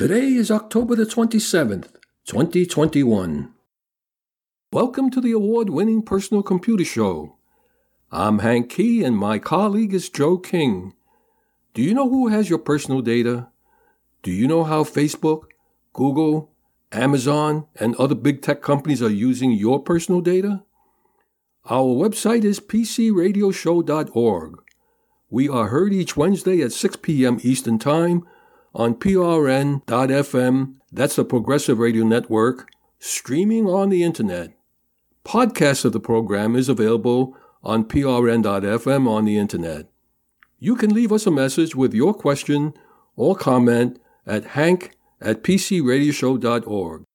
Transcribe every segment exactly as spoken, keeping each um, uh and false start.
Today is October the twenty-seventh, twenty twenty-one. Welcome to the award-winning Personal Computer Show. I'm Hank Key and my colleague is Joe King. Do you know who has your personal data? Do you know how Facebook, Google, Amazon, and other big tech companies are using your personal data? Our website is p c radio show dot org. We are heard each Wednesday at six p.m. Eastern Time on P R N dot F M, that's the Progressive Radio Network, streaming on the Internet. Podcast of the program is available on P R N dot F M on the Internet. You can leave us a message with your question or comment at hank at p c radio show dot org.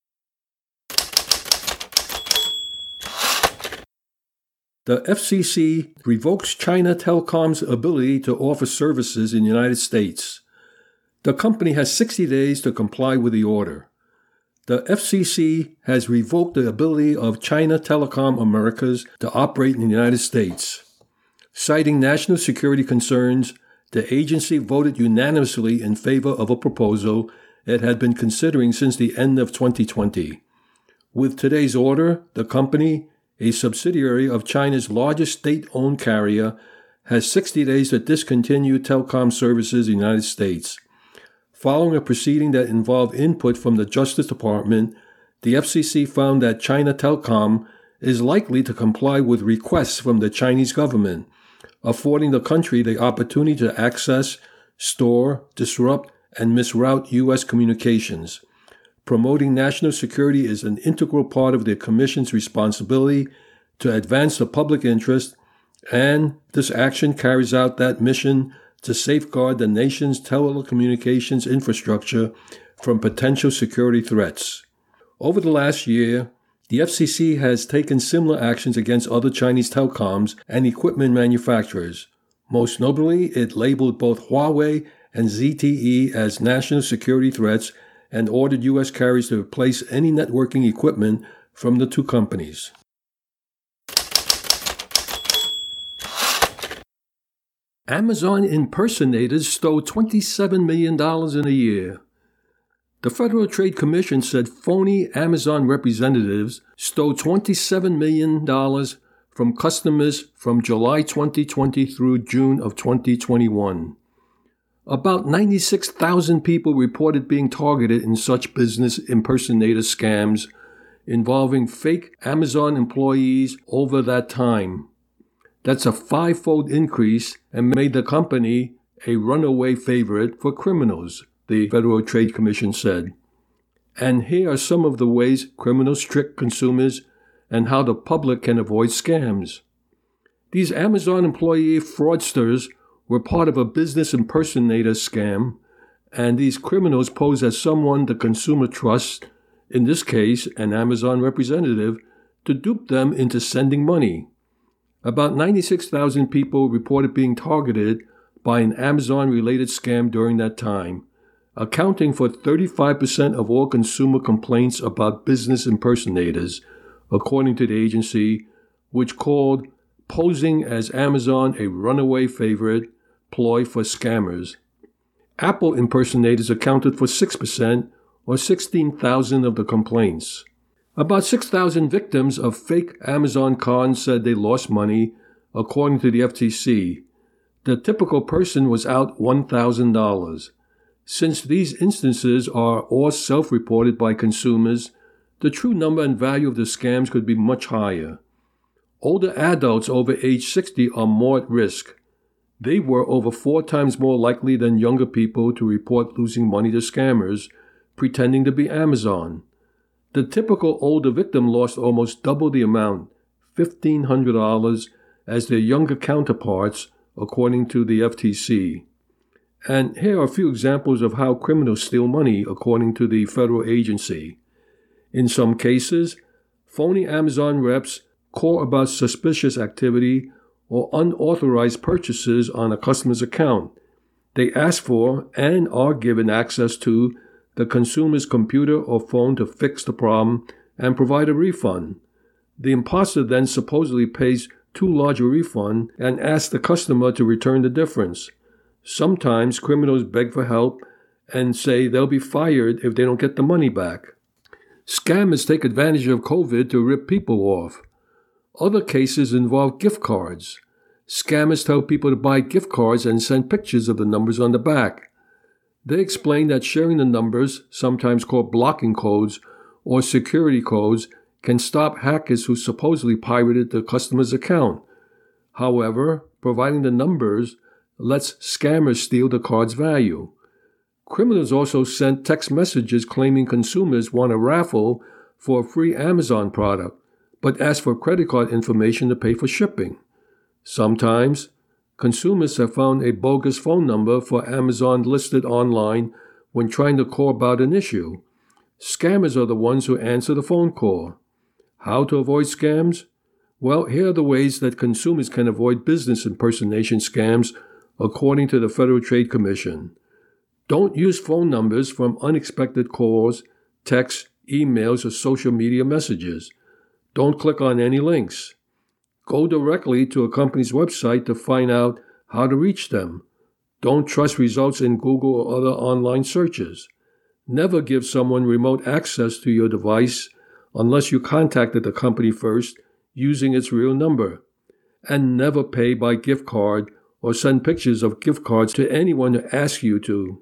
The F C C revokes China Telecom's ability to offer services in the United States. The company has sixty days to comply with the order. The F C C has revoked the ability of China Telecom Americas to operate in the United States. Citing national security concerns, the agency voted unanimously in favor of a proposal it had been considering since the end of twenty twenty. With today's order, the company, a subsidiary of China's largest state-owned carrier, has sixty days to discontinue telecom services in the United States. Following a proceeding that involved input from the Justice Department, the F C C found that China Telecom is likely to comply with requests from the Chinese government, affording the country the opportunity to access, store, disrupt, and misroute U S communications. Promoting national security is an integral part of the Commission's responsibility to advance the public interest, and this action carries out that mission to safeguard the nation's telecommunications infrastructure from potential security threats. Over the last year, the F C C has taken similar actions against other Chinese telecoms and equipment manufacturers. Most notably, it labeled both Huawei and Z T E as national security threats and ordered U S carriers to replace any networking equipment from the two companies. Amazon impersonators stole twenty-seven million dollars in a year. The Federal Trade Commission said phony Amazon representatives stole twenty-seven million dollars from customers from July twenty twenty through June of twenty twenty-one. About ninety-six thousand people reported being targeted in such business impersonator scams involving fake Amazon employees over that time. That's a five-fold increase and made the company a runaway favorite for criminals, the Federal Trade Commission said. And here are some of the ways criminals trick consumers and how the public can avoid scams. These Amazon employee fraudsters were part of a business impersonator scam, and these criminals pose as someone the consumer trusts, in this case an Amazon representative, to dupe them into sending money. About ninety-six thousand people reported being targeted by an Amazon-related scam during that time, accounting for thirty-five percent of all consumer complaints about business impersonators, according to the agency, which called posing as Amazon a runaway favorite ploy for scammers. Apple impersonators accounted for six percent, or sixteen thousand of the complaints. About six thousand victims of fake Amazon cons said they lost money, according to the F T C. The typical person was out one thousand dollars. Since these instances are all self-reported by consumers, the true number and value of the scams could be much higher. Older adults over age sixty are more at risk. They were over four times more likely than younger people to report losing money to scammers, pretending to be Amazon. The typical older victim lost almost double the amount, fifteen hundred dollars, as their younger counterparts, according to the F T C. And here are a few examples of how criminals steal money, according to the federal agency. In some cases, phony Amazon reps call about suspicious activity or unauthorized purchases on a customer's account. They ask for and are given access to the consumer's computer or phone to fix the problem and provide a refund. The imposter then supposedly pays too large a refund and asks the customer to return the difference. Sometimes criminals beg for help and say they'll be fired if they don't get the money back. Scammers take advantage of COVID to rip people off. Other cases involve gift cards. Scammers tell people to buy gift cards and send pictures of the numbers on the back. They explain that sharing the numbers, sometimes called blocking codes or security codes, can stop hackers who supposedly pirated the customer's account. However, providing the numbers lets scammers steal the card's value. Criminals also sent text messages claiming consumers want a raffle for a free Amazon product, but ask for credit card information to pay for shipping. Sometimes, consumers have found a bogus phone number for Amazon listed online when trying to call about an issue. Scammers are the ones who answer the phone call. How to avoid scams? Well, here are the ways that consumers can avoid business impersonation scams according to the Federal Trade Commission. Don't use phone numbers from unexpected calls, texts, emails, or social media messages. Don't click on any links. Go directly to a company's website to find out how to reach them. Don't trust results in Google or other online searches. Never give someone remote access to your device unless you contacted the company first using its real number. And never pay by gift card or send pictures of gift cards to anyone who asks you to.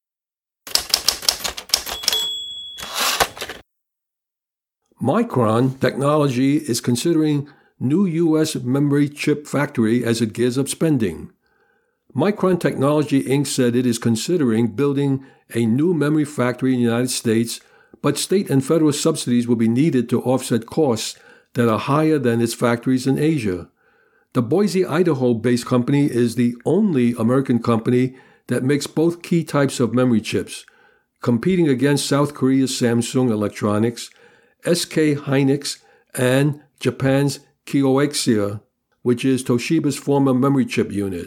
Micron Technology is considering new U S memory chip factory as it gears up spending. Micron Technology Incorporated said it is considering building a new memory factory in the United States, but state and federal subsidies will be needed to offset costs that are higher than its factories in Asia. The Boise, Idaho-based company is the only American company that makes both key types of memory chips, competing against South Korea's Samsung Electronics, S K Hynix, and Japan's Kioxia, which is Toshiba's former memory chip unit.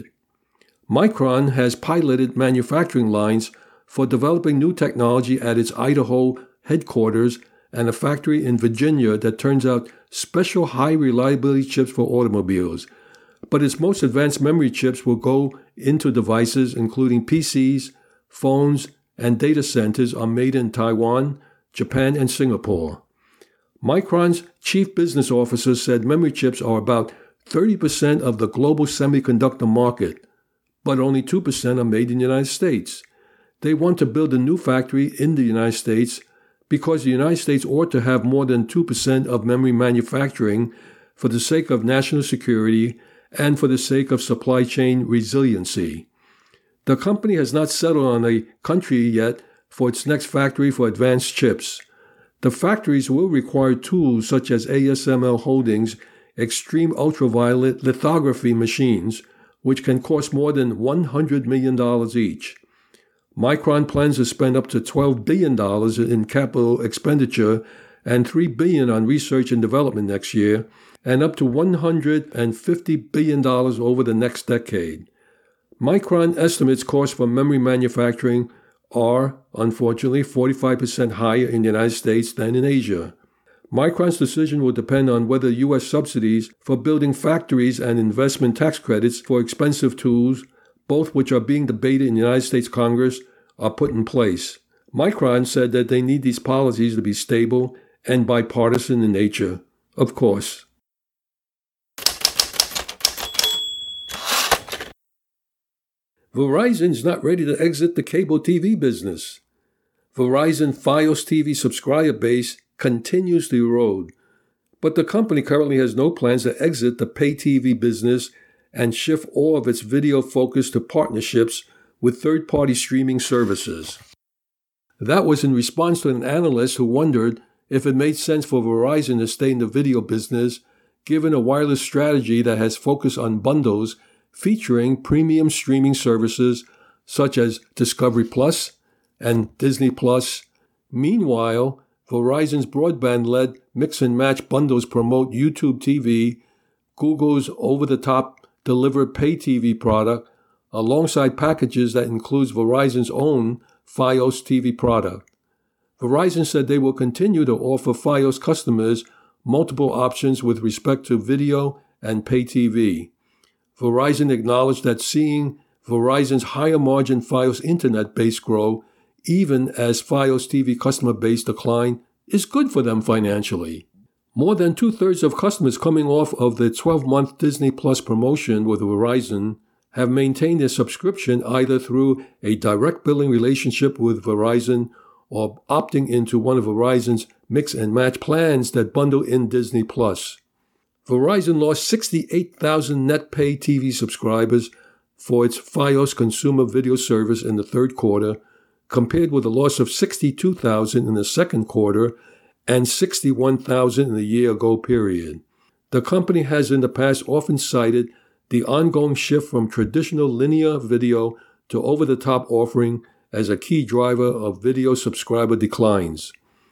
Micron has piloted manufacturing lines for developing new technology at its Idaho headquarters and a factory in Virginia that turns out special high-reliability chips for automobiles. But its most advanced memory chips will go into devices including P Cs, phones, and data centers are made in Taiwan, Japan, and Singapore. Micron's chief business officer said memory chips are about thirty percent of the global semiconductor market, but only two percent are made in the United States. They want to build a new factory in the United States because the United States ought to have more than two percent of memory manufacturing for the sake of national security and for the sake of supply chain resiliency. The company has not settled on a country yet for its next factory for advanced chips. The factories will require tools such as A S M L Holdings' extreme ultraviolet lithography machines, which can cost more than one hundred million dollars each. Micron plans to spend up to twelve billion dollars in capital expenditure and three billion dollars on research and development next year, and up to one hundred fifty billion dollars over the next decade. Micron estimates costs for memory manufacturing are, unfortunately, forty-five percent higher in the United States than in Asia. Micron's decision will depend on whether U S subsidies for building factories and investment tax credits for expensive tools, both which are being debated in the United States Congress, are put in place. Micron said that they need these policies to be stable and bipartisan in nature. Of course. Verizon is not ready to exit the cable T V business. Verizon Fios T V subscriber base continues to erode, but the company currently has no plans to exit the pay T V business and shift all of its video focus to partnerships with third-party streaming services. That was in response to an analyst who wondered if it made sense for Verizon to stay in the video business given a wireless strategy that has focused on bundles featuring premium streaming services such as Discovery Plus and Disney Plus. Meanwhile, Verizon's broadband-led mix-and-match bundles promote YouTube T V, Google's over-the-top delivered pay T V product, alongside packages that includes Verizon's own Fios T V product. Verizon said they will continue to offer Fios customers multiple options with respect to video and pay T V. Verizon acknowledged that seeing Verizon's higher-margin Fios internet base grow even as Fios T V customer base decline, is good for them financially. More than two-thirds of customers coming off of the twelve-month Disney Plus promotion with Verizon have maintained their subscription either through a direct billing relationship with Verizon or opting into one of Verizon's mix and match plans that bundle in Disney Plus. Verizon lost sixty-eight thousand net pay T V subscribers for its Fios consumer video service in the third quarter, compared with a loss of sixty-two thousand in the second quarter and sixty-one thousand in the year-ago period. The company has in the past often cited the ongoing shift from traditional linear video to over-the-top offering as a key driver of video subscriber declines.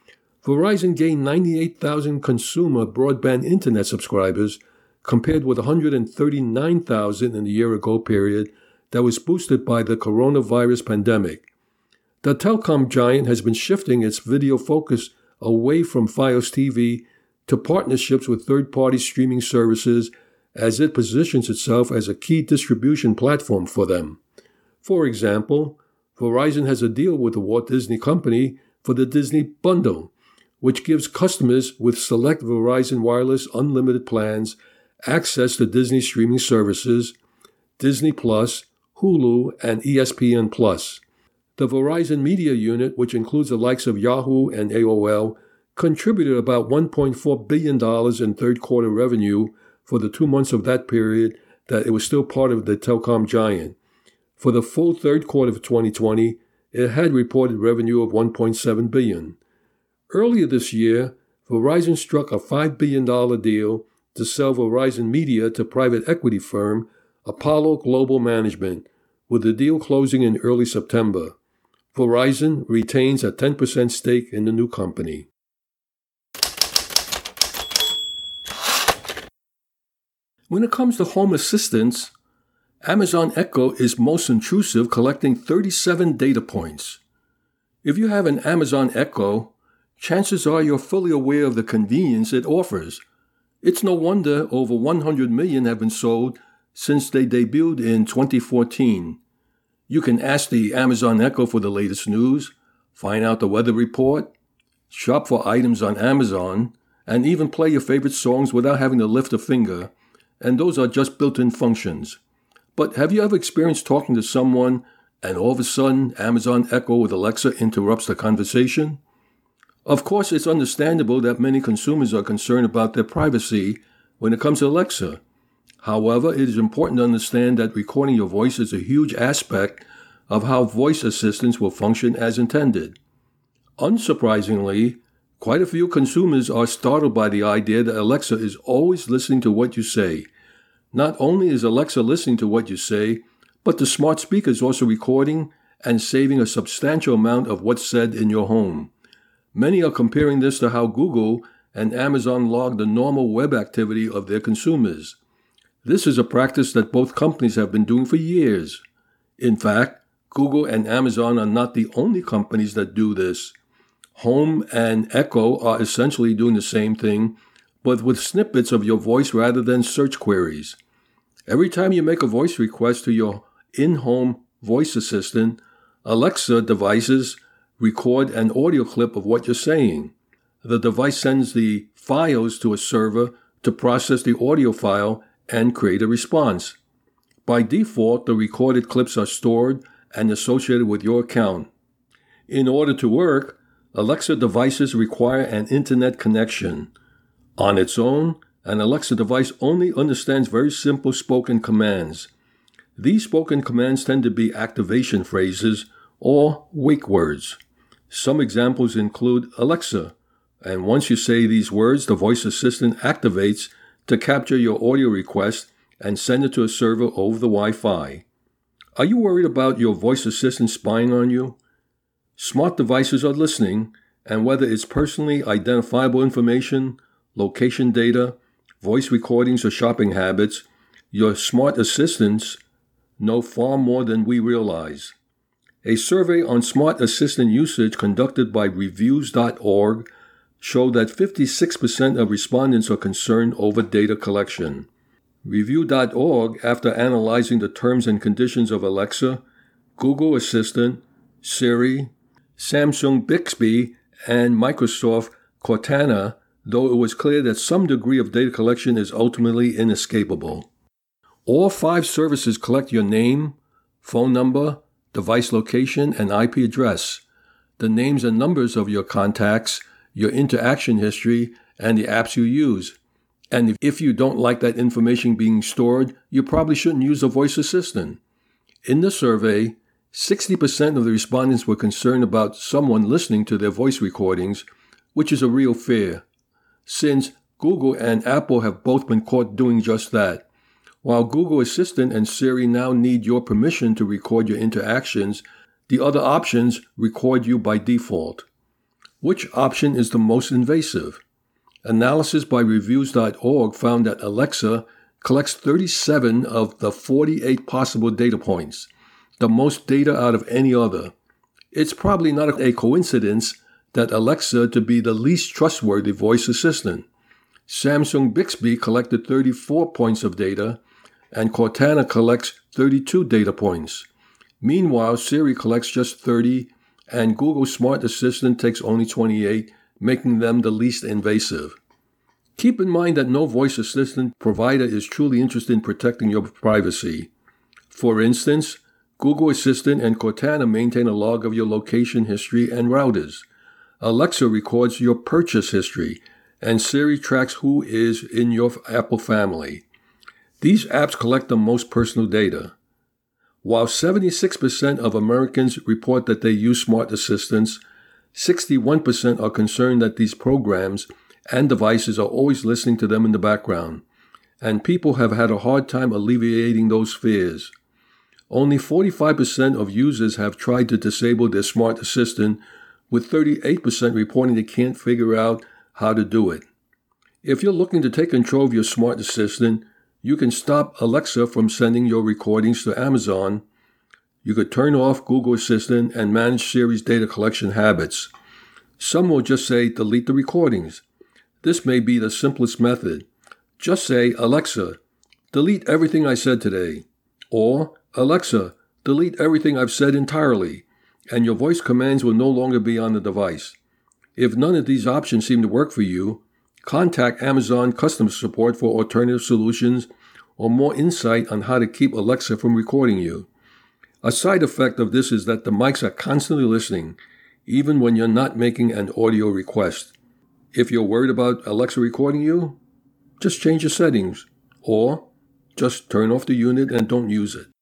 Verizon gained ninety-eight thousand consumer broadband internet subscribers, compared with one hundred thirty-nine thousand in the year-ago period that was boosted by the coronavirus pandemic. The telecom giant has been shifting its video focus away from Fios T V to partnerships with third-party streaming services as it positions itself as a key distribution platform for them. For example, Verizon has a deal with the Walt Disney Company for the Disney Bundle, which gives customers with select Verizon Wireless unlimited plans access to Disney streaming services, Disney Plus, Hulu, and E S P N Plus. The Verizon Media Unit, which includes the likes of Yahoo and A O L, contributed about one point four billion dollars in third-quarter revenue for the two months of that period that it was still part of the telecom giant. For the full third quarter of twenty twenty, it had reported revenue of one point seven billion dollars. Earlier this year, Verizon struck a five billion dollars deal to sell Verizon Media to private equity firm Apollo Global Management, with the deal closing in early September. Verizon retains a ten percent stake in the new company. When it comes to home assistants, Amazon Echo is most intrusive, collecting thirty-seven data points. If you have an Amazon Echo, chances are you're fully aware of the convenience it offers. It's no wonder over one hundred million have been sold since they debuted in twenty fourteen. You can ask the Amazon Echo for the latest news, find out the weather report, shop for items on Amazon, and even play your favorite songs without having to lift a finger, and those are just built-in functions. But have you ever experienced talking to someone and all of a sudden Amazon Echo with Alexa interrupts the conversation? Of course, it's understandable that many consumers are concerned about their privacy when it comes to Alexa. However, it is important to understand that recording your voice is a huge aspect of how voice assistants will function as intended. Unsurprisingly, quite a few consumers are startled by the idea that Alexa is always listening to what you say. Not only is Alexa listening to what you say, but the smart speaker is also recording and saving a substantial amount of what's said in your home. Many are comparing this to how Google and Amazon log the normal web activity of their consumers. This is a practice that both companies have been doing for years. In fact, Google and Amazon are not the only companies that do this. Home and Echo are essentially doing the same thing, but with snippets of your voice rather than search queries. Every time you make a voice request to your in-home voice assistant, Alexa devices record an audio clip of what you're saying. The device sends the files to a server to process the audio file and create a response. By default, the recorded clips are stored and associated with your account. In order to work, Alexa devices require an internet connection. On its own, an Alexa device only understands very simple spoken commands. These spoken commands tend to be activation phrases or wake words. Some examples include Alexa, and once you say these words, the voice assistant activates to capture your audio request and send it to a server over the Wi-Fi. Are you worried about your voice assistant spying on you? Smart devices are listening, and whether it's personally identifiable information, location data, voice recordings, or shopping habits, your smart assistants know far more than we realize. A survey on smart assistant usage conducted by reviews dot org showed that fifty-six percent of respondents are concerned over data collection. Review dot org, after analyzing the terms and conditions of Alexa, Google Assistant, Siri, Samsung Bixby, and Microsoft Cortana, though it was clear that some degree of data collection is ultimately inescapable. All five services collect your name, phone number, device location, and I P address, the names and numbers of your contacts, your interaction history, and the apps you use. And if you don't like that information being stored, you probably shouldn't use a voice assistant. In the survey, sixty percent of the respondents were concerned about someone listening to their voice recordings, which is a real fear, since Google and Apple have both been caught doing just that. While Google Assistant and Siri now need your permission to record your interactions, the other options record you by default. Which option is the most invasive? Analysis by reviews dot org found that Alexa collects thirty-seven of the forty-eight possible data points, the most data out of any other. It's probably not a coincidence that Alexa to be the least trustworthy voice assistant. Samsung Bixby collected thirty-four points of data, and Cortana collects thirty-two data points. Meanwhile, Siri collects just thirty, and Google Smart Assistant takes only twenty-eight, making them the least invasive. Keep in mind that no voice assistant provider is truly interested in protecting your privacy. For instance, Google Assistant and Cortana maintain a log of your location history and routers. Alexa records your purchase history, and Siri tracks who is in your Apple family. These apps collect the most personal data. While seventy-six percent of Americans report that they use smart assistants, sixty-one percent are concerned that these programs and devices are always listening to them in the background, and people have had a hard time alleviating those fears. Only forty-five percent of users have tried to disable their smart assistant, with thirty-eight percent reporting they can't figure out how to do it. If you're looking to take control of your smart assistant, you can stop Alexa from sending your recordings to Amazon. You could turn off Google Assistant and manage Siri's data collection habits. Some will just say, delete the recordings. This may be the simplest method. Just say, Alexa, delete everything I said today. Or, Alexa, delete everything I've said entirely, and your voice commands will no longer be on the device. If none of these options seem to work for you, contact Amazon customer support for alternative solutions or more insight on how to keep Alexa from recording you. A side effect of this is that the mics are constantly listening, even when you're not making an audio request. If you're worried about Alexa recording you, just change your settings, or just turn off the unit and don't use it.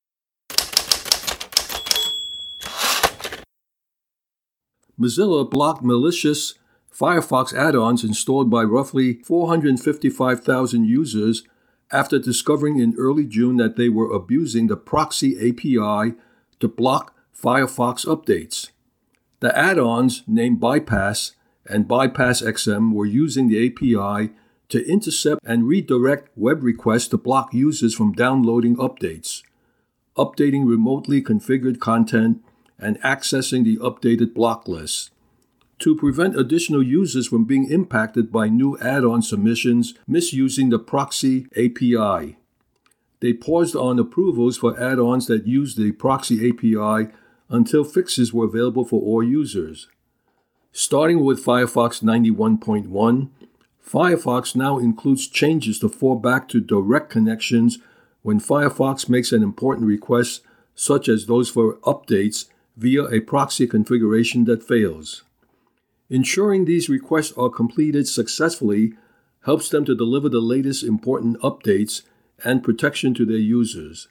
Mozilla blocked malicious Firefox add-ons installed by roughly four hundred fifty-five thousand users after discovering in early June that they were abusing the proxy A P I to block Firefox updates. The add-ons, named Bypass and Bypass X M, were using the A P I to intercept and redirect web requests to block users from downloading updates, updating remotely configured content, and accessing the updated block list. To prevent additional users from being impacted by new add-on submissions misusing the proxy A P I. They paused on approvals for add-ons that used the proxy A P I until fixes were available for all users. Starting with Firefox ninety-one point one, Firefox now includes changes to fall back to direct connections when Firefox makes an important request, such as those for updates via a proxy configuration that fails. Ensuring these requests are completed successfully helps them to deliver the latest important updates and protection to their users.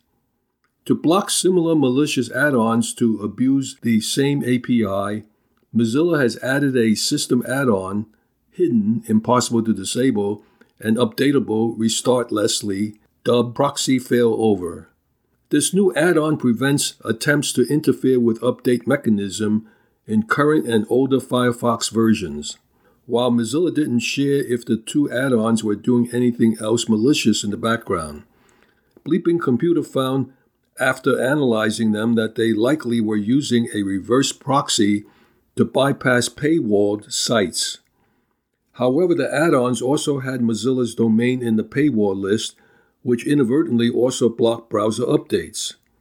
To block similar malicious add-ons to abuse the same A P I, Mozilla has added a system add-on, hidden, impossible to disable, and updatable restart Leslie, dubbed Proxy Failover. This new add-on prevents attempts to interfere with update mechanism in current and older Firefox versions. While Mozilla didn't share if the two add-ons were doing anything else malicious in the background, Bleeping Computer found after analyzing them that they likely were using a reverse proxy to bypass paywalled sites. However, the add-ons also had Mozilla's domain in the paywall list, which inadvertently also blocked browser updates.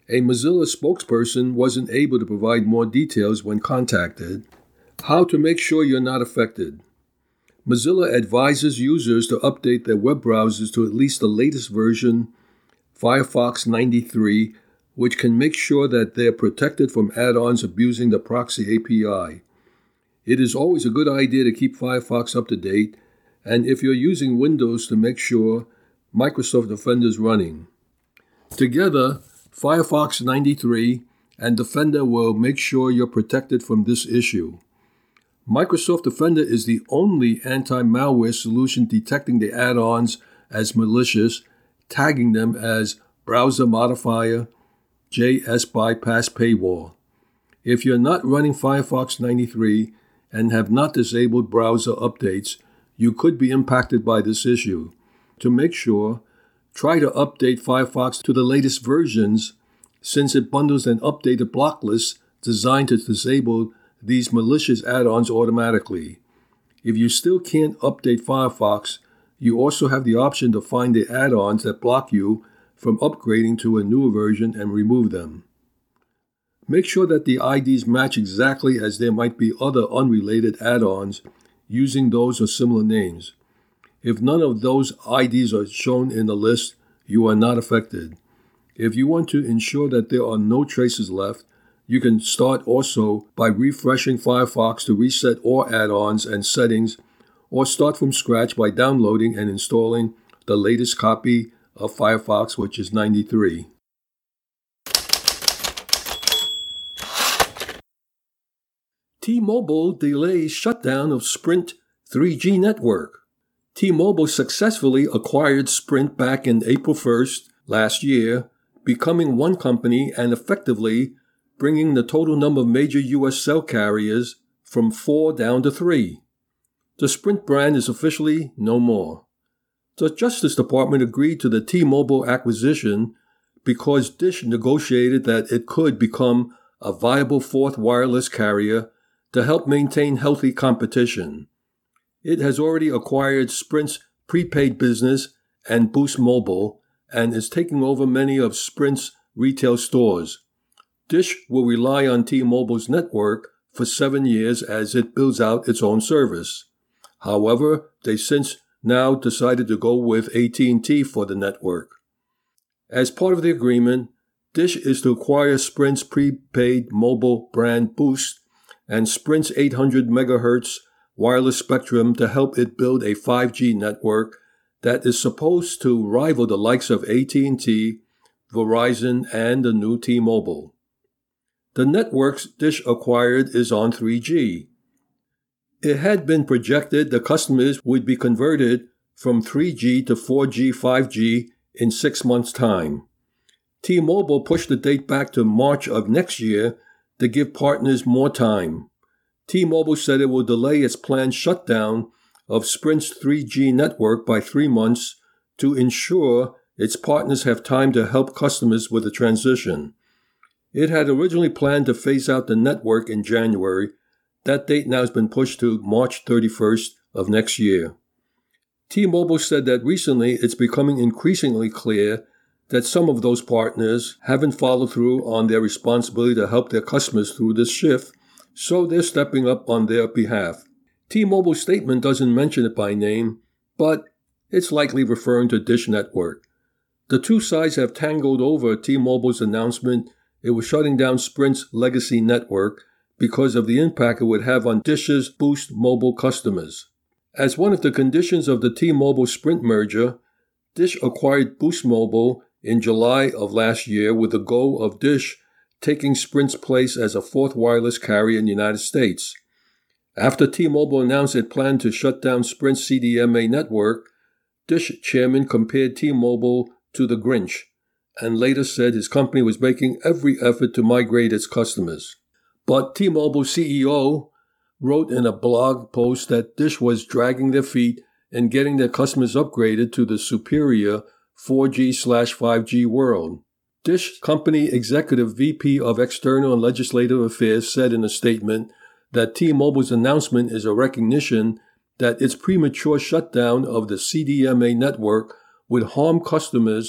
A Mozilla spokesperson wasn't able to provide more details when contacted. How to make sure you're not affected. Mozilla advises users to update their web browsers to at least the latest version, Firefox ninety-three, which can make sure that they're protected from add-ons abusing the proxy A P I. It is always a good idea to keep Firefox up to date, and if you're using Windows, to make sure Microsoft Defender is running. Together, Firefox ninety-three and Defender will make sure you're protected from this issue. Microsoft Defender is the only anti-malware solution detecting the add-ons as malicious, tagging them as browser modifier, J S bypass paywall. If you're not running Firefox ninety-three and have not disabled browser updates, you could be impacted by this issue. To make sure, try to update Firefox to the latest versions, since it bundles an updated block list designed to disable these malicious add-ons automatically. If you still can't update Firefox, you also have the option to find the add-ons that block you from upgrading to a newer version and remove them. Make sure that the I Ds match exactly, as there might be other unrelated add-ons using those or similar names. If none of those I Ds are shown in the list, you are not affected. If you want to ensure that there are no traces left, you can start also by refreshing Firefox to reset all add-ons and settings, or start from scratch by downloading and installing the latest copy of Firefox, which is ninety-three. T-Mobile delays shutdown of Sprint three G network. T-Mobile successfully acquired Sprint back in April first last year, becoming one company and effectively bringing the total number of major U S cell carriers from four down to three. The Sprint brand is officially no more. The Justice Department agreed to the T-Mobile acquisition because Dish negotiated that it could become a viable fourth wireless carrier to help maintain healthy competition. It has already acquired Sprint's prepaid business and Boost Mobile and is taking over many of Sprint's retail stores. Dish will rely on T-Mobile's network for seven years as it builds out its own service. However, they since now decided to go with A T and T for the network. As part of the agreement, Dish is to acquire Sprint's prepaid mobile brand Boost and Sprint's eight hundred megahertz wireless spectrum to help it build a five G network that is supposed to rival the likes of A T and T, Verizon, and the new T-Mobile. The networks Dish acquired is on three G. It had been projected the customers would be converted from three G to four G, five G in six months' time. T-Mobile pushed the date back to March of next year to give partners more time. T-Mobile said it will delay its planned shutdown of Sprint's three G network by three months to ensure its partners have time to help customers with the transition. It had originally planned to phase out the network in January. That date now has been pushed to March thirty-first of next year. T-Mobile said that recently it's becoming increasingly clear that some of those partners haven't followed through on their responsibility to help their customers through this shift, so they're stepping up on their behalf. T-Mobile's statement doesn't mention it by name, but it's likely referring to Dish Network. The two sides have tangled over T-Mobile's announcement it was shutting down Sprint's legacy network because of the impact it would have on Dish's Boost Mobile customers. As one of the conditions of the T-Mobile-Sprint merger, Dish acquired Boost Mobile in July of last year with the goal of Dish taking Sprint's place as a fourth wireless carrier in the United States. After T-Mobile announced it planned to shut down Sprint's C D M A network, Dish chairman compared T-Mobile to the Grinch and later said his company was making every effort to migrate its customers. But T-Mobile C E O wrote in a blog post that Dish was dragging their feet in getting their customers upgraded to the superior four G slash five G world. Dish Company Executive V P of External and Legislative Affairs said in a statement that T-Mobile's announcement is a recognition that its premature shutdown of the C D M A network would harm customers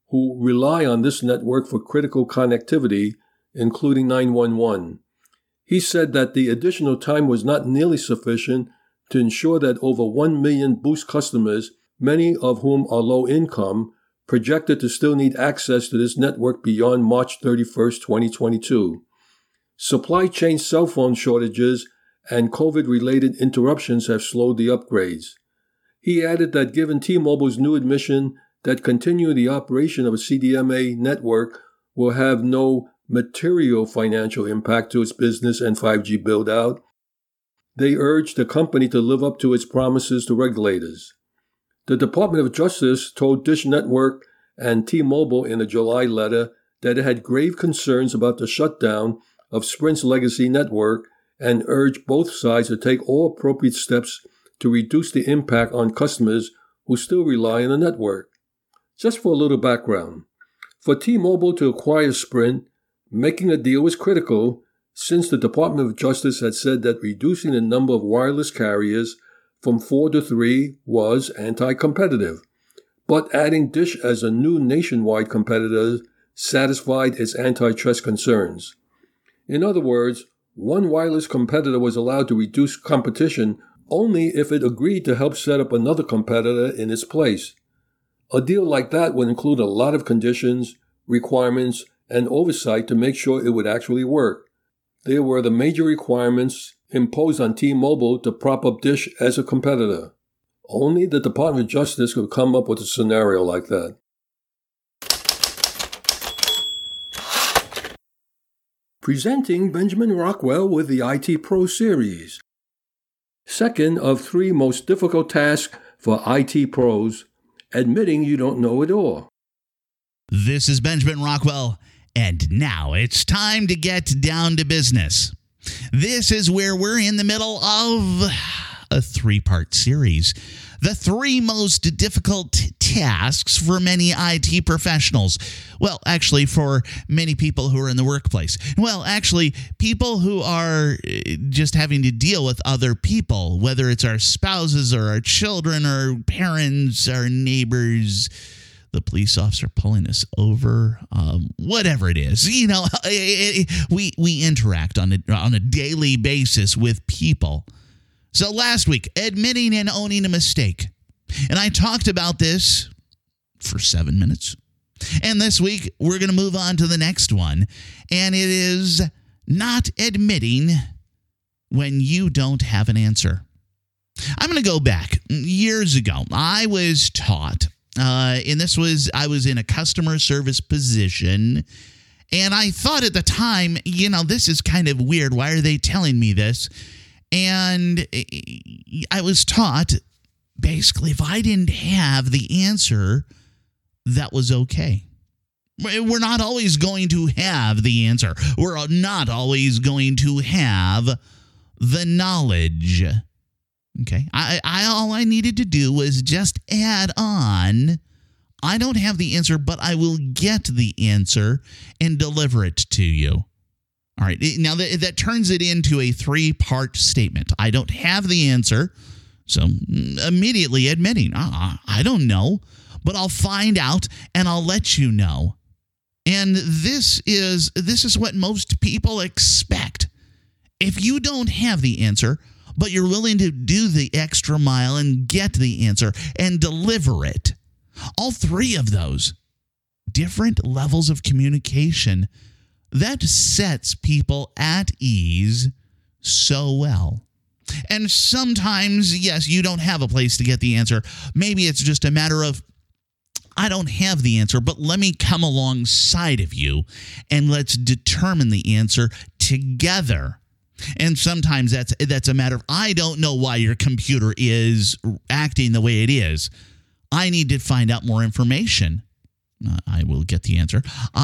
who rely on this network for critical connectivity, including nine one one. He said that the additional time was not nearly sufficient to ensure that over one million Boost customers, many of whom are low income, projected to still need access to this network beyond March thirty-first, twenty twenty-two. Supply chain cell phone shortages and COVID-related interruptions have slowed the upgrades. He added that given T-Mobile's new admission that continuing the operation of a C D M A network will have no material financial impact to its business and five G build-out, they urged the company to live up to its promises to regulators. The Department of Justice told Dish Network and T-Mobile in a July letter that it had grave concerns about the shutdown of Sprint's legacy network and urged both sides to take all appropriate steps to reduce the impact on customers who still rely on the network. Just for a little background, for T-Mobile to acquire Sprint, making a deal was critical since the Department of Justice had said that reducing the number of wireless carriers from four to three was anti-competitive, but adding Dish as a new nationwide competitor satisfied its antitrust concerns. In other words, one wireless competitor was allowed to reduce competition only if it agreed to help set up another competitor in its place. A deal like that would include a lot of conditions, requirements, and oversight to make sure it would actually work. There were the major requirements imposed on T-Mobile to prop up Dish as a competitor. Only the Department of Justice could come up with a scenario like that. Presenting Benjamin Rockwell with the I T Pro Series. Second of three most difficult tasks for I T pros, admitting you don't know it all. This is Benjamin Rockwell, and now it's time to get down to business. This is where we're in the middle of a three-part series. The three most difficult tasks for many I T professionals. Well, actually, for many people who are in the workplace. Well, actually, people who are just having to deal with other people, whether it's our spouses or our children or parents, our neighbors, the police officer pulling us over, um, whatever it is. You know, we we interact on a, on a daily basis with people. So last week, admitting and owning a mistake. And I talked about this for seven minutes. And this week, we're going to move on to the next one. And it is not admitting when you don't have an answer. I'm going to go back. Years ago, I was taught, uh, and this was, I was in a customer service position. And I thought at the time, you know, this is kind of weird. Why are they telling me this? And I was taught, basically, if I didn't have the answer, that was okay. We're not always going to have the answer. We're not always going to have the knowledge. Okay? I, I all I needed to do was just add on, I don't have the answer, but I will get the answer and deliver it to you. All right, now that, that turns it into a three-part statement. I don't have the answer, so immediately admitting, ah, I don't know, but I'll find out and I'll let you know. And this is this is what most people expect. If you don't have the answer, but you're willing to do the extra mile and get the answer and deliver it, all three of those different levels of communication, that sets people at ease so well. And sometimes, yes, you don't have a place to get the answer. Maybe it's just a matter of, I don't have the answer, but let me come alongside of you and let's determine the answer together. And sometimes that's that's a matter of, I don't know why your computer is acting the way it is. I need to find out more information. I will get the answer.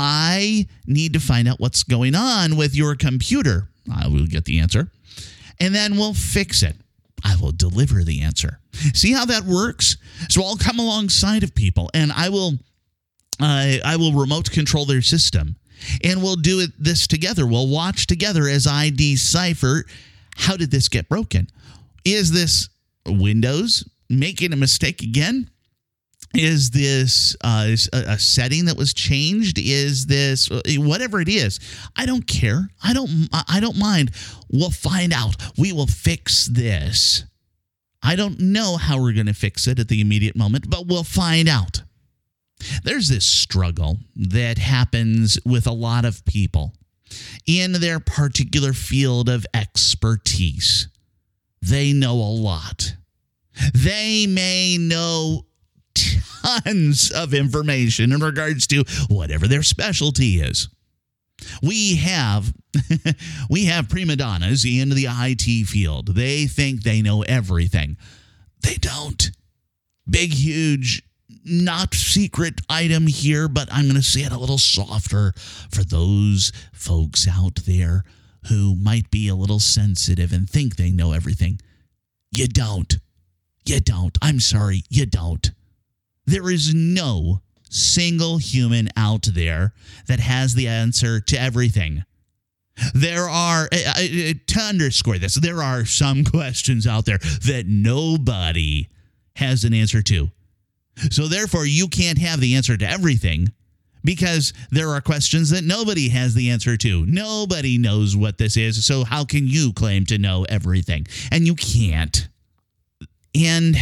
I need to find out what's going on with your computer. I will get the answer. And then we'll fix it. I will deliver the answer. See how that works? So I'll come alongside of people and I will uh, I will remote control their system. And we'll do it this together. We'll watch together as I decipher, how did this get broken? Is this Windows making a mistake again? Is this uh, is a, a setting that was changed? Is this whatever it is? I don't care. I don't. I don't mind. We'll find out. We will fix this. I don't know how we're going to fix it at the immediate moment, but we'll find out. There's this struggle that happens with a lot of people in their particular field of expertise. They know a lot. They may know tons of information in regards to whatever their specialty is. We have we have prima donnas in the I T field. They think they know everything. They don't. Big, huge, not secret item here, but I'm going to say it a little softer for those folks out there who might be a little sensitive and think they know everything. You don't. You don't. I'm sorry, you don't. There is no single human out there that has the answer to everything. There are, uh, to underscore this, there are some questions out there that nobody has an answer to. So therefore, you can't have the answer to everything because there are questions that nobody has the answer to. Nobody knows what this is, so how can you claim to know everything? And you can't. And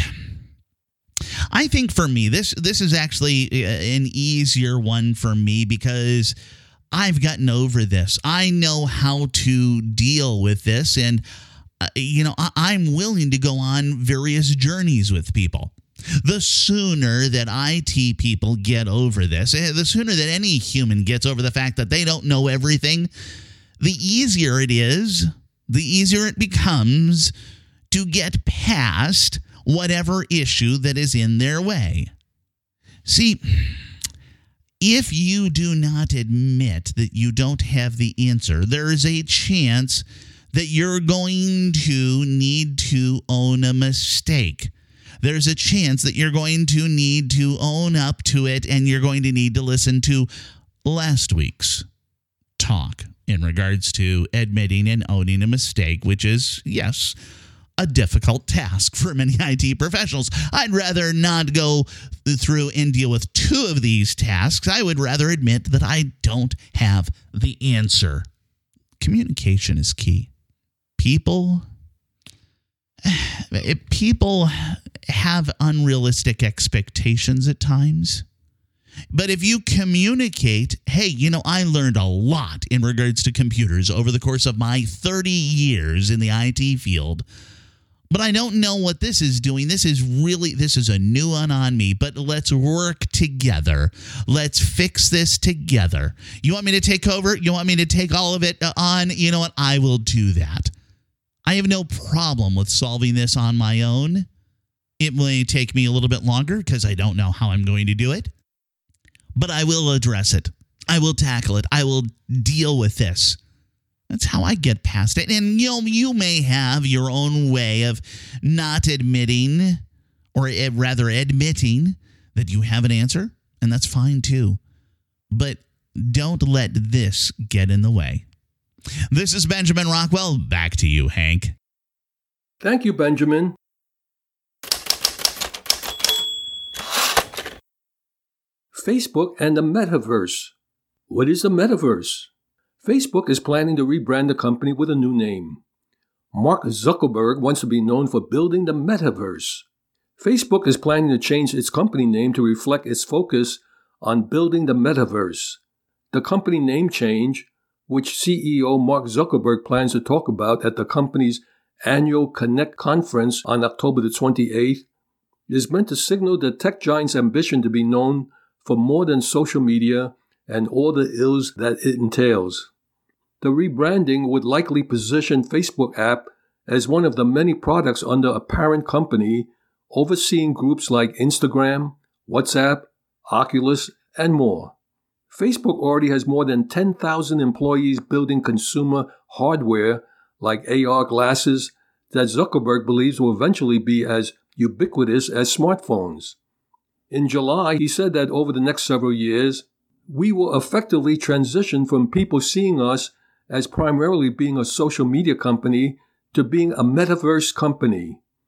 I think for me, this this is actually an easier one for me because I've gotten over this. I know how to deal with this, and uh, you know, I, I'm willing to go on various journeys with people. The sooner that I T people get over this, the sooner that any human gets over the fact that they don't know everything, the easier it is, the easier it becomes to get past whatever issue that is in their way. See, if you do not admit that you don't have the answer, there is a chance that you're going to need to own a mistake. There's a chance that you're going to need to own up to it, and you're going to need to listen to last week's talk in regards to admitting and owning a mistake, which is, yes, a difficult task for many I T professionals. I'd rather not go through and deal with two of these tasks. I would rather admit that I don't have the answer. Communication is key. People, people have unrealistic expectations at times. But if you communicate, hey, you know, I learned a lot in regards to computers over the course of my thirty years in the I T field, but I don't know what this is doing. This is really, this is a new one on me, but let's work together. Let's fix this together. You want me to take over? You want me to take all of it on? You know what? I will do that. I have no problem with solving this on my own. It may take me a little bit longer because I don't know how I'm going to do it, but I will address it. I will tackle it. I will deal with this. That's how I get past it. And you know, you may have your own way of not admitting, or rather admitting, that you have an answer, and that's fine too. But don't let this get in the way. This is Benjamin Rockwell. Back to you, Hank. Thank you, Benjamin. Facebook and the Metaverse. What is the Metaverse? Facebook is planning to rebrand the company with a new name. Mark Zuckerberg wants to be known for building the Metaverse. Facebook is planning to change its company name to reflect its focus on building the Metaverse. The company name change, which C E O Mark Zuckerberg plans to talk about at the company's annual Connect conference on October the twenty-eighth, is meant to signal the tech giant's ambition to be known for more than social media and all the ills that it entails. The rebranding would likely position Facebook app as one of the many products under a parent company overseeing groups like Instagram, WhatsApp, Oculus, and more. Facebook already has more than ten thousand employees building consumer hardware like A R glasses that Zuckerberg believes will eventually be as ubiquitous as smartphones. In July, he said that over the next several years, we will effectively transition from people seeing us as primarily being a social media company to being a metaverse company.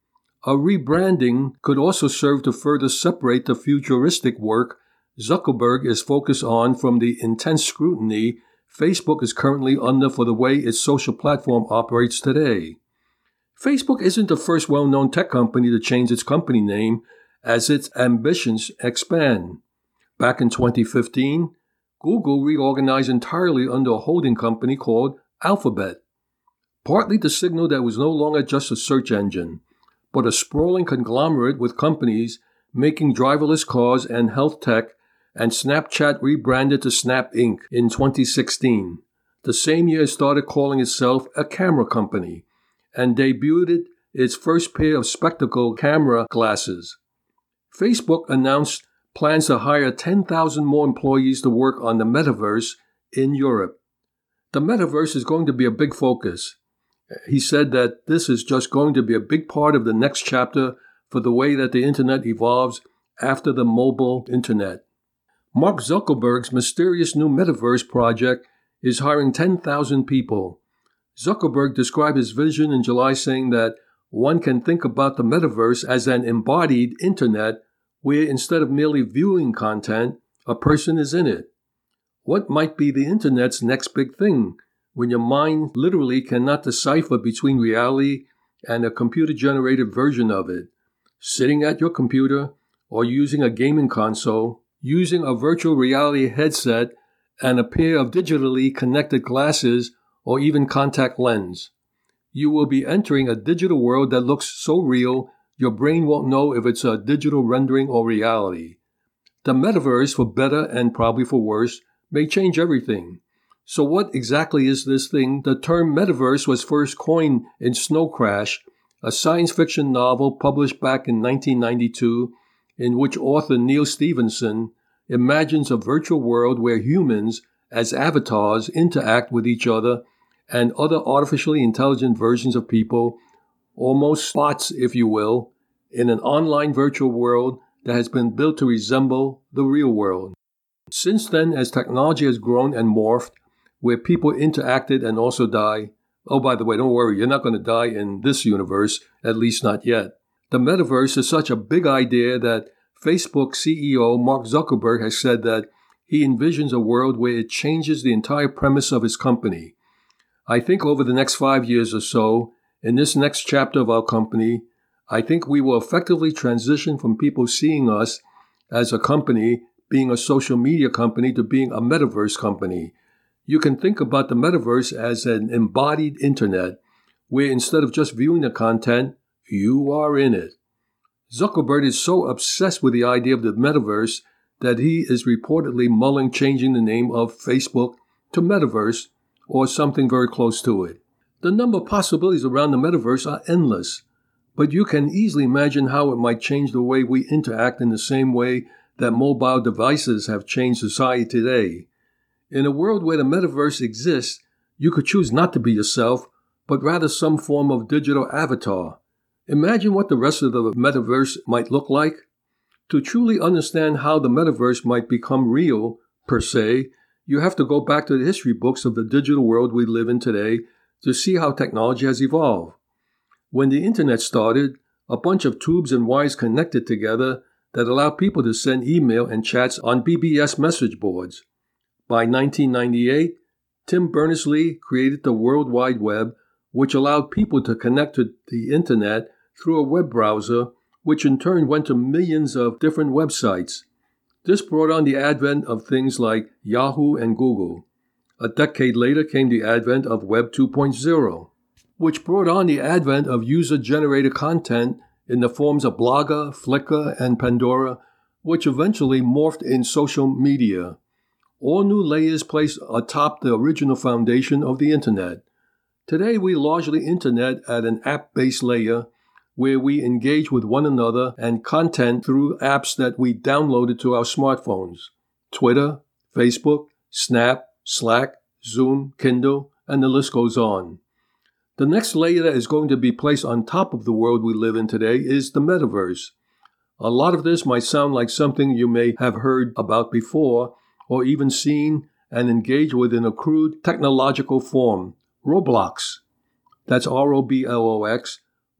A rebranding could also serve to further separate the futuristic work Zuckerberg is focused on from the intense scrutiny Facebook is currently under for the way its social platform operates today. Facebook isn't the first well-known tech company to change its company name as its ambitions expand. Back in twenty fifteen, Google reorganized entirely under a holding company called Alphabet, partly to signal that it was no longer just a search engine, but a sprawling conglomerate with companies making driverless cars and health tech, and Snapchat rebranded to Snap Incorporated in twenty sixteen. The same year it started calling itself a camera company, and debuted its first pair of spectacle camera glasses. Facebook announced plans to hire ten thousand more employees to work on the metaverse in Europe. The metaverse is going to be a big focus. He said that this is just going to be a big part of the next chapter for the way that the internet evolves after the mobile internet. Mark Zuckerberg's mysterious new metaverse project is hiring ten thousand people. Zuckerberg described his vision in July saying that one can think about the metaverse as an embodied internet where instead of merely viewing content, a person is in it. What might be the internet's next big thing when your mind literally cannot decipher between reality and a computer-generated version of it? Sitting at your computer or using a gaming console, using a virtual reality headset and a pair of digitally connected glasses or even contact lens. You will be entering a digital world that looks so real, your brain won't know if it's a digital rendering or reality. The metaverse, for better and probably for worse, may change everything. So what exactly is this thing? The term metaverse was first coined in Snow Crash, a science fiction novel published back in nineteen ninety-two, in which author Neal Stephenson imagines a virtual world where humans, as avatars, interact with each other and other artificially intelligent versions of people, almost bots, if you will, in an online virtual world that has been built to resemble the real world. Since then, as technology has grown and morphed, where people interacted and also die, oh, by the way, don't worry, you're not going to die in this universe, at least not yet. The metaverse is such a big idea that Facebook C E O Mark Zuckerberg has said that he envisions a world where it changes the entire premise of his company. I think over the next five years or so, in this next chapter of our company, I think we will effectively transition from people seeing us as a company, being a social media company, to being a metaverse company. You can think about the metaverse as an embodied internet, where instead of just viewing the content, you are in it. Zuckerberg is so obsessed with the idea of the metaverse that he is reportedly mulling changing the name of Facebook to Metaverse or something very close to it. The number of possibilities around the metaverse are endless, but you can easily imagine how it might change the way we interact in the same way that mobile devices have changed society today. In a world where the metaverse exists, you could choose not to be yourself, but rather some form of digital avatar. Imagine what the rest of the metaverse might look like. To truly understand how the metaverse might become real, per se, you have to go back to the history books of the digital world we live in today to see how technology has evolved. When the internet started, a bunch of tubes and wires connected together that allowed people to send email and chats on B B S message boards. By nineteen ninety-eight, Tim Berners-Lee created the World Wide Web, which allowed people to connect to the internet through a web browser, which in turn went to millions of different websites. This brought on the advent of things like Yahoo and Google. A decade later came the advent of Web two point oh, which brought on the advent of user-generated content in the forms of Blogger, Flickr, and Pandora, which eventually morphed in social media. All new layers placed atop the original foundation of the internet. Today we largely internet at an app-based layer where we engage with one another and content through apps that we downloaded to our smartphones. Twitter, Facebook, Snap, Slack, Zoom, Kindle, and the list goes on. The next layer that is going to be placed on top of the world we live in today is the metaverse. A lot of this might sound like something you may have heard about before or even seen and engaged with in a crude technological form. Roblox. That's R O B L O X.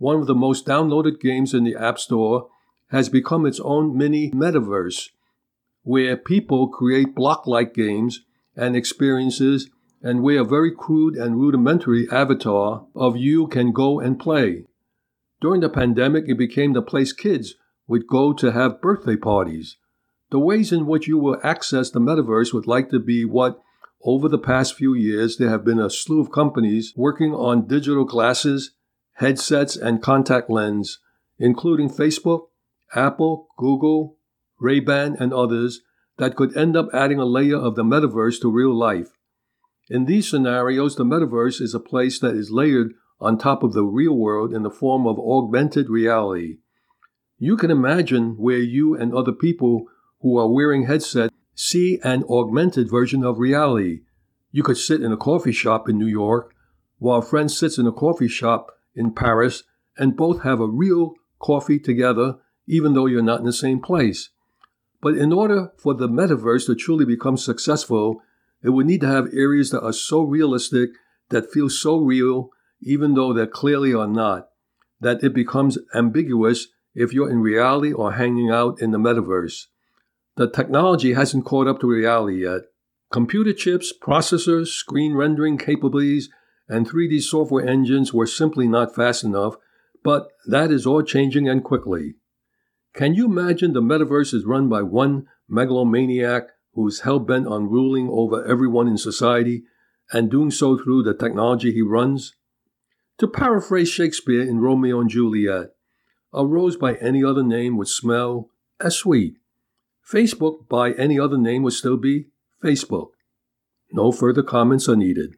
one of the most downloaded games in the App Store, has become its own mini metaverse, where people create block-like games and experiences and where a very crude and rudimentary avatar of you can go and play. During the pandemic, it became the place kids would go to have birthday parties. The ways in which you will access the metaverse would like to be what, over the past few years, there have been a slew of companies working on digital glasses, headsets, and contact lens, including Facebook, Apple, Google, Ray-Ban, and others, that could end up adding a layer of the metaverse to real life. In these scenarios, the metaverse is a place that is layered on top of the real world in the form of augmented reality. You can imagine where you and other people who are wearing headsets see an augmented version of reality. You could sit in a coffee shop in New York while a friend sits in a coffee shop in Paris and both have a real coffee together even though you're not in the same place. But in order for the metaverse to truly become successful, it would need to have areas that are so realistic, that feel so real, even though they clearly are not, that it becomes ambiguous if you're in reality or hanging out in the metaverse. The technology hasn't caught up to reality yet. Computer chips, processors, screen rendering capabilities, and three D software engines were simply not fast enough, but that is all changing and quickly. Can you imagine the metaverse is run by one megalomaniac who's hell-bent on ruling over everyone in society and doing so through the technology he runs? To paraphrase Shakespeare in Romeo and Juliet, a rose by any other name would smell as sweet. Facebook by any other name would still be Facebook. No further comments are needed.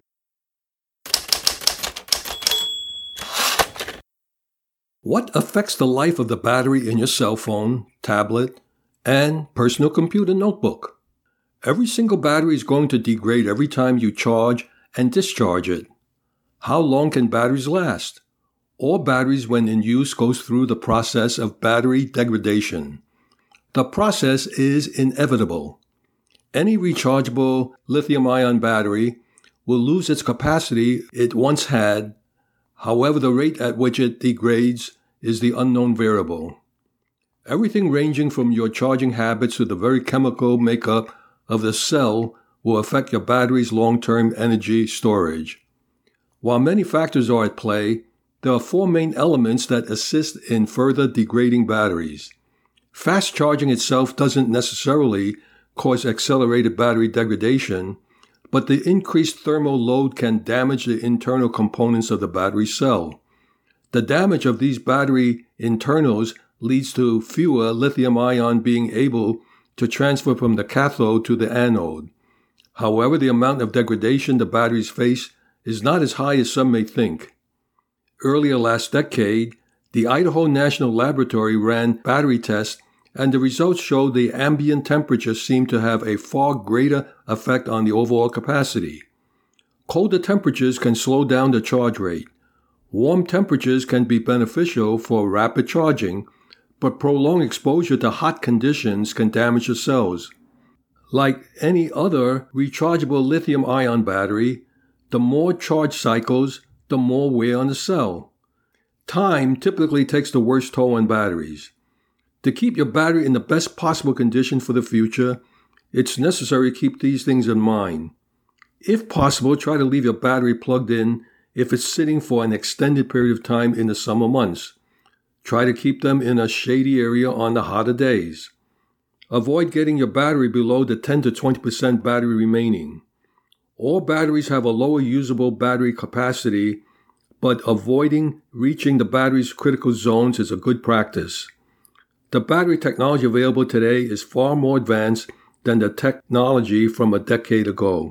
What affects the life of the battery in your cell phone, tablet, and personal computer notebook? Every single battery is going to degrade every time you charge and discharge it. How long can batteries last? All batteries, when in use, goes through the process of battery degradation. The process is inevitable. Any rechargeable lithium-ion battery will lose its capacity it once had. However, the rate at which it degrades is the unknown variable. Everything ranging from your charging habits to the very chemical makeup of the cell will affect your battery's long-term energy storage. While many factors are at play, there are four main elements that assist in further degrading batteries. Fast charging itself doesn't necessarily cause accelerated battery degradation, but the increased thermal load can damage the internal components of the battery cell. The damage of these battery internals leads to fewer lithium-ion being able to transfer from the cathode to the anode. However, the amount of degradation the batteries face is not as high as some may think. Earlier last decade, the Idaho National Laboratory ran battery tests, and the results showed the ambient temperature seemed to have a far greater effect on the overall capacity. Colder temperatures can slow down the charge rate. Warm temperatures can be beneficial for rapid charging, but prolonged exposure to hot conditions can damage the cells. Like any other rechargeable lithium-ion battery, the more charge cycles, the more wear on the cell. Time typically takes the worst toll on batteries. To keep your battery in the best possible condition for the future, it's necessary to keep these things in mind. If possible, try to leave your battery plugged in if it's sitting for an extended period of time in the summer months. Try to keep them in a shady area on the hotter days. Avoid getting your battery below the ten to twenty percent battery remaining. All batteries have a lower usable battery capacity, but avoiding reaching the battery's critical zones is a good practice. The battery technology available today is far more advanced than the technology from a decade ago.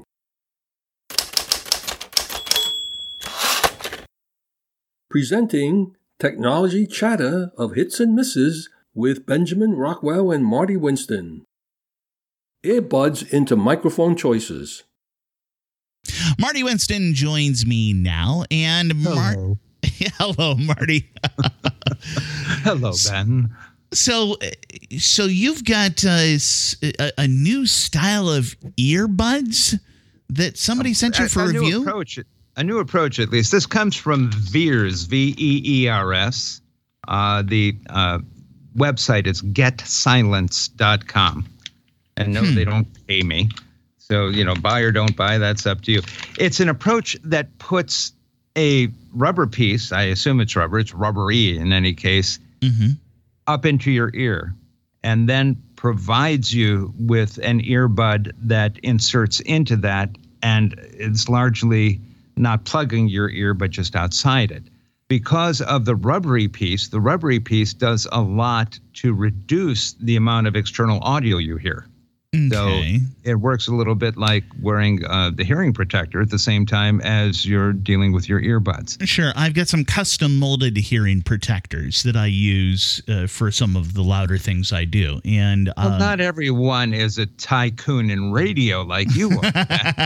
Presenting Technology Chatter of Hits and Misses with Benjamin Rockwell and Marty Winston. Earbuds into microphone choices. Marty Winston joins me now, and Mar- Hello. Hello, Marty. Hello, Ben. So, so you've got uh, a, a new style of earbuds that somebody sent you for a, a review? New approach. a new approach, at least. This comes from Veers, V E E R S. Uh, the uh, website is get silence dot com. And no, hmm. they don't pay me. So, you know, buy or don't buy, that's up to you. It's an approach that puts a rubber piece, I assume it's rubber, it's rubbery in any case, mm-hmm. up into your ear, and then provides you with an earbud that inserts into that, and it's largely not plugging your ear, but just outside it. Because of the rubbery piece, the rubbery piece does a lot to reduce the amount of external audio you hear. Okay. So it works a little bit like wearing uh, the hearing protector at the same time as you're dealing with your earbuds. Sure. I've got some custom molded hearing protectors that I use uh, for some of the louder things I do. And uh, well, not everyone is a tycoon in radio like you are.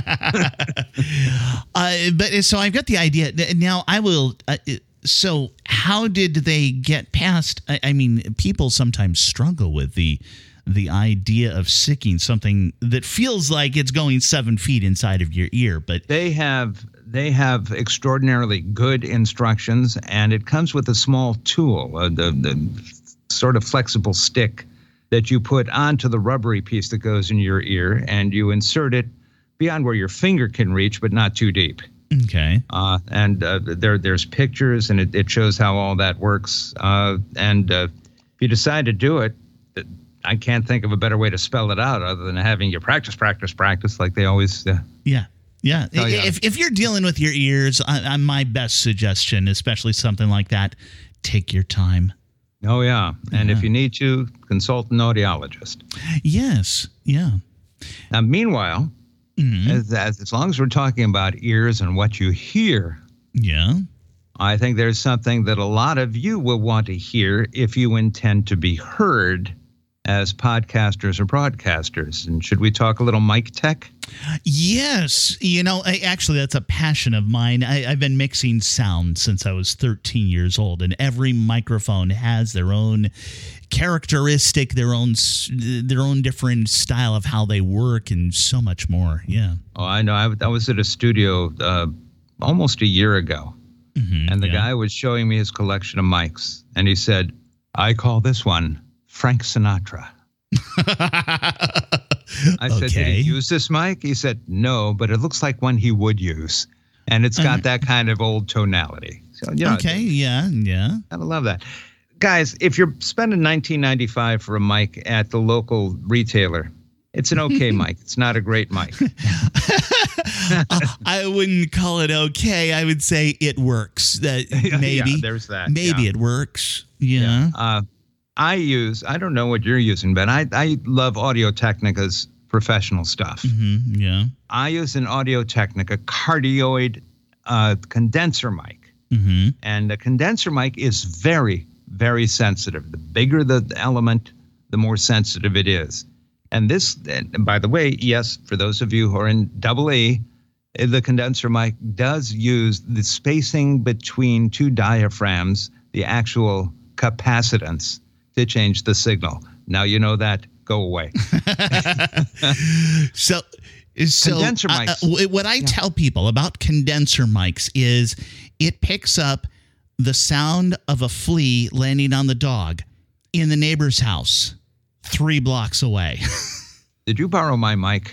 uh, but so I've got the idea. Now I will. Uh, so how did they get past? I, I mean, people sometimes struggle with the. the idea of sicking something that feels like it's going seven feet inside of your ear, but they have they have extraordinarily good instructions, and it comes with a small tool, uh, the the sort of flexible stick that you put onto the rubbery piece that goes in your ear, and you insert it beyond where your finger can reach, but not too deep. Okay. Uh, and uh, there there's pictures, and it, it shows how all that works. Uh, and uh, if you decide to do it, I can't think of a better way to spell it out other than having you practice, practice, practice, like they always. Uh, yeah, yeah. Oh, yeah. If if you're dealing with your ears, I, I, my best suggestion, especially something like that, take your time. Oh yeah, and yeah. if you need to, consult an audiologist. Yes, yeah. Now, meanwhile, mm-hmm. as, as as long as we're talking about ears and what you hear, yeah, I think there's something that a lot of you will want to hear if you intend to be heard as podcasters or broadcasters. And should we talk a little mic tech? Yes. You know, I, actually, that's a passion of mine. I, I've been mixing sound since I was thirteen years old, and every microphone has their own characteristic, their own their own different style of how they work, and so much more. Yeah. Oh, I know. I, I was at a studio uh, almost a year ago, mm-hmm, and the yeah. guy was showing me his collection of mics, and he said, I call this one Frank Sinatra. I said, okay. Did he use this mic? He said, no, but it looks like one he would use. And it's got uh, that kind of old tonality. So, you know, okay, yeah, yeah. I love that. Guys, if you're spending nineteen ninety-five dollars for a mic at the local retailer, it's an okay mic. It's not a great mic. I wouldn't call it okay. I would say it works. That maybe. Yeah, there's that. Maybe yeah. it works. Yeah. yeah. Uh, I use, I don't know what you're using, Ben. I, I love Audio-Technica's professional stuff. Mm-hmm, yeah. I use an Audio-Technica cardioid uh, condenser mic. Mm-hmm. And the condenser mic is very, very sensitive. The bigger the element, the more sensitive it is. And this, and by the way, yes, for those of you who are in double E, the condenser mic does use the spacing between two diaphragms, the actual capacitance, to change the signal. Now you know that. Go away. so, so condenser mics. Uh, what I yeah. tell people about condenser mics is it picks up the sound of a flea landing on the dog in the neighbor's house three blocks away. Did you borrow my mic?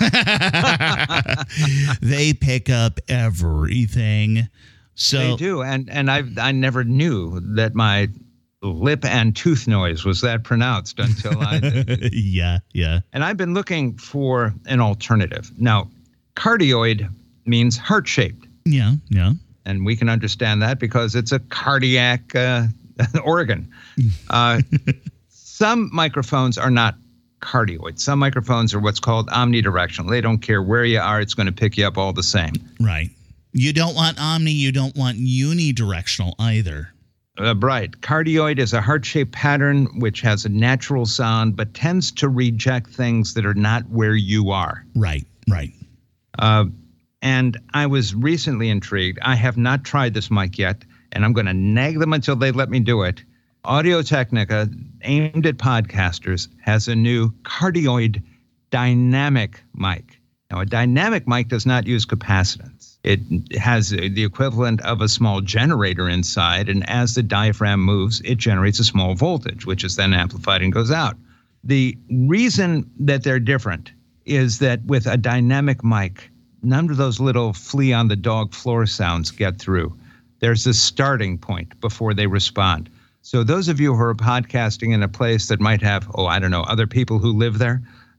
They pick up everything. So they do, and and I I never knew that my lip and tooth noise was that pronounced until I did. yeah, yeah. And I've been looking for an alternative. Now, cardioid means heart-shaped. Yeah, yeah. And we can understand that because it's a cardiac uh, organ. Uh, some microphones are not cardioid. Some microphones are what's called omnidirectional. They don't care where you are. It's going to pick you up all the same. Right. You don't want omni. You don't want unidirectional either. Uh, right. Cardioid is a heart-shaped pattern which has a natural sound but tends to reject things that are not where you are. Right, right. Uh, and I was recently intrigued. I have not tried this mic yet, and I'm going to nag them until they let me do it. Audio-Technica, aimed at podcasters, has a new cardioid dynamic mic. Now, a dynamic mic does not use capacitance. It has the equivalent of a small generator inside, and as the diaphragm moves, it generates a small voltage, which is then amplified and goes out. The reason that they're different is that with a dynamic mic, none of those little flea on the dog floor sounds get through. There's a starting point before they respond. So those of you who are podcasting in a place that might have, oh, I don't know, other people who live there,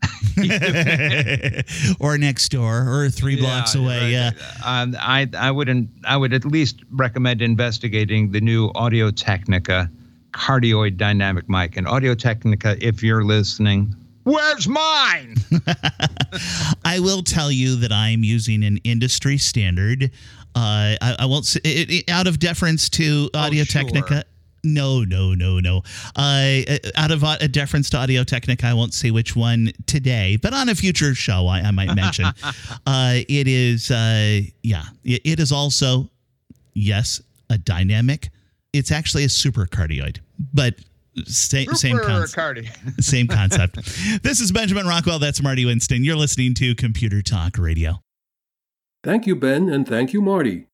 or next door, or three blocks yeah, away. Right. Yeah, um, I I wouldn't. I would at least recommend investigating the new Audio-Technica cardioid dynamic mic. And Audio-Technica, if you're listening, where's mine? I will tell you that I'm using an industry standard. Uh, I, I won't say it, it, out of deference to Audio-Technica. Oh, sure. No, no, no, no. Uh, out of a deference to Audio-Technica, I won't say which one today, but on a future show, I, I might mention. uh, it is, uh, yeah, it, it is also, yes, a dynamic. It's actually a super cardioid, but same, same concept. Same concept. This is Benjamin Rockwell. That's Marty Winston. You're listening to Computer Talk Radio. Thank you, Ben, and thank you, Marty.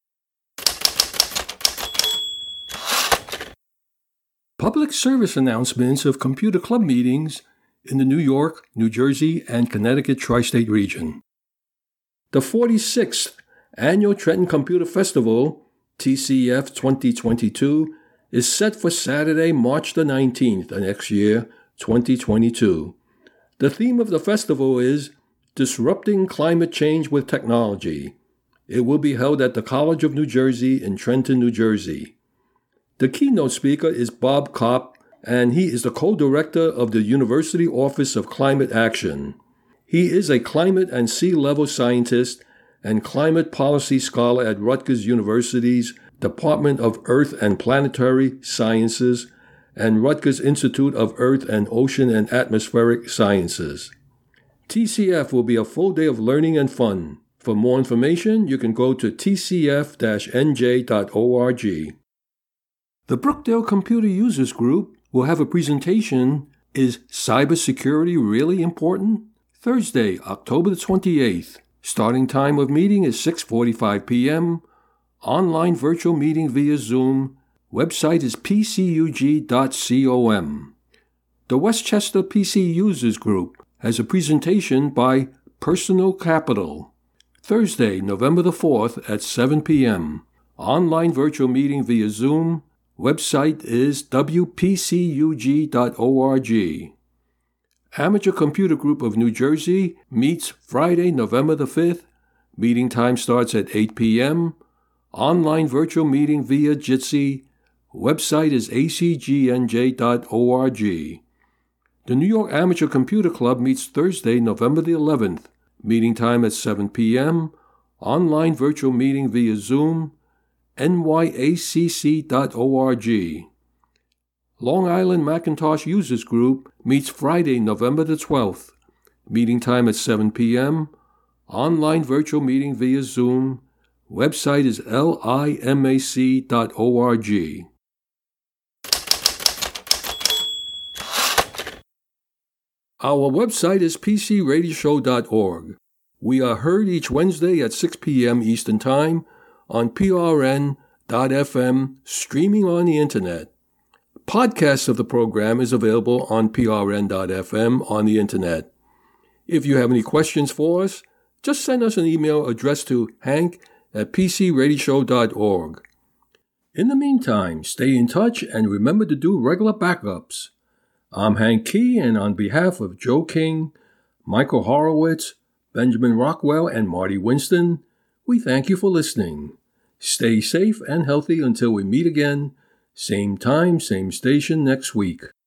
Public service announcements of computer club meetings in the New York, New Jersey, and Connecticut tri-state region. The forty-sixth Annual Trenton Computer Festival, T C F twenty twenty-two, is set for Saturday, March the nineteenth of next year, twenty twenty-two. The theme of the festival is Disrupting Climate Change with Technology. It will be held at the College of New Jersey in Trenton, New Jersey. The keynote speaker is Bob Kopp, and he is the co-director of the University Office of Climate Action. He is a climate and sea level scientist and climate policy scholar at Rutgers University's Department of Earth and Planetary Sciences and Rutgers Institute of Earth and Ocean and Atmospheric Sciences. T C F will be a full day of learning and fun. For more information, you can go to t c f dash n j dot org. The Brookdale Computer Users Group will have a presentation, Is Cybersecurity Really Important? Thursday, October the twenty-eighth. Starting time of meeting is six forty-five p.m. Online virtual meeting via Zoom. Website is p c u g dot com. The Westchester P C Users Group has a presentation by Personal Capital. Thursday, November the fourth at seven p.m. Online virtual meeting via Zoom. Website is w p c u g dot org. Amateur Computer Group of New Jersey meets Friday, November the fifth. Meeting time starts at eight p.m. Online virtual meeting via Jitsi. Website is a c g n j dot org. The New York Amateur Computer Club meets Thursday, November the eleventh. Meeting time at seven p.m. Online virtual meeting via Zoom. n y a c c dot org. Long Island Macintosh Users Group meets Friday, November the twelfth. Meeting time at seven p.m. Online virtual meeting via Zoom. Website is limac dot org. Our website is p c radio show dot org. We are heard each Wednesday at six p.m. Eastern Time on p r n dot f m, streaming on the Internet. Podcasts of the program is available on p r n dot f m on the Internet. If you have any questions for us, just send us an email addressed to hank at p c radio show dot org. In the meantime, stay in touch and remember to do regular backups. I'm Hank Key, and on behalf of Joe King, Michael Horowitz, Benjamin Rockwell, and Marty Winston, we thank you for listening. Stay safe and healthy until we meet again, same time, same station next week.